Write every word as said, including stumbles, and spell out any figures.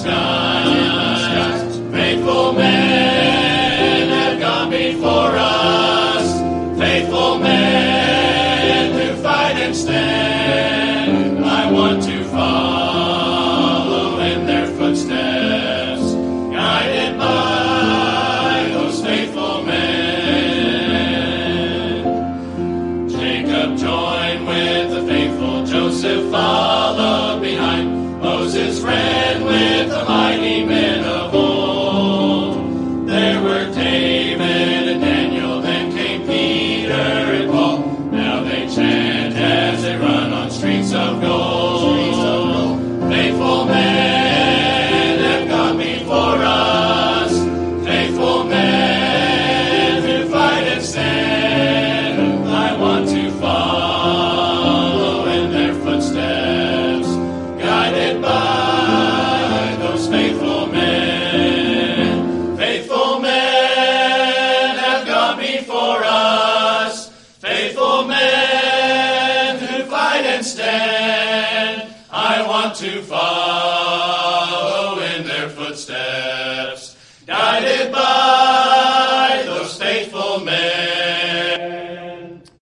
skies. Faithful men have gone before us, faithful men who fight and stand. I want to follow in their footsteps, guided by those faithful men. Jacob joined with the faithful, Joseph followed behind. Moses ran with the mighty men of old. There were David and Daniel, then came Peter and Paul. Now they chant as they run on streets of gold. Faithful men have gone before us, faithful men who fight and stand. I want to follow in their footsteps, guided by those faithful men. Faithful men have gone before us, faithful men who fight and stand. I want to follow